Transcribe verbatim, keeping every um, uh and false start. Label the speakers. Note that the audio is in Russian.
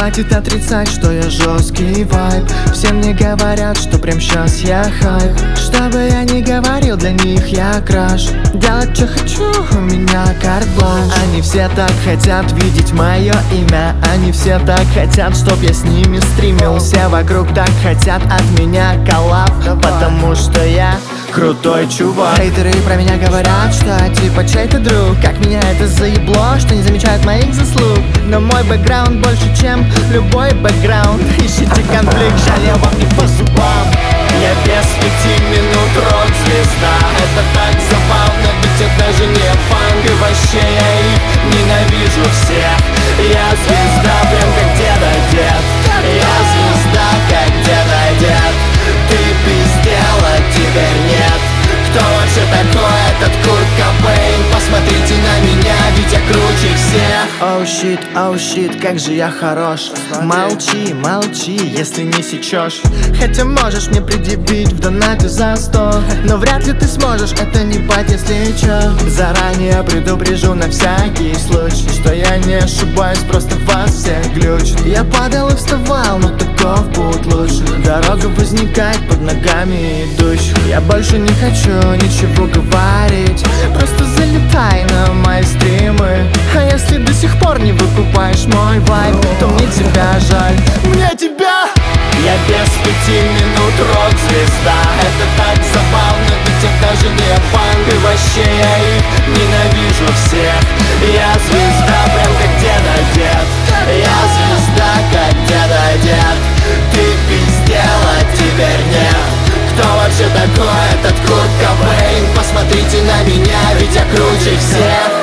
Speaker 1: Хватит отрицать, что я жесткий вайб. Все мне говорят, что прям сейчас я хайп. Что бы я ни говорил, для них я краш. Делать, что хочу, у меня карт-бланш. Они все так хотят видеть мое имя. Они все так хотят, чтоб я с ними стримил. Все вокруг так хотят от меня коллаб, потому что я крутой чувак. Хейтеры про меня говорят, что типа чей ты друг. Как меня это заебло, что не замечают моих заслуг. Но мой бэкграунд больше, чем любой бэкграунд. Ищите конфликт, жаль, я вам не по зубам. Я без пяти минут рок-звезда. Это так забавно, ведь это же не фанк. И вообще я их ненавижу всех. Я звезда, прям как деда-дед. Я звезда, как деда-дед. Ты пиздела, теперь нет. Кто вообще такой этот Курт Кобейн? Посмотрите на меня, ведь я круче всех. Оу щит, оу щит, как же я хорош. Молчи, молчи, если не сечешь. Хотя можешь мне предъявить в донате за сто, но вряд ли ты сможешь это не бать, если чё. Заранее предупрежу на всякий случай, что я не ошибаюсь, просто вас всех глючит. Я падал и вставал, но таков путь лучше. Дорога возникает под ногами идущих. Я больше не хочу ничего говорить, просто залетай на мои стримы. А если до сих пор не выкупаешь мой вайб, то мне тебя жаль, мне тебя. Я без пяти минут рок-звезда. Это так забавно, ведь это же не фанк. И вообще я их ненавижу всех. Я звезда, прям как деда-дед. Я звезда, как деда-дед. Ты пиздела, теперь нет. Кто вообще такой этот Курт Кобейн? Посмотрите на меня, ведь я круче всех.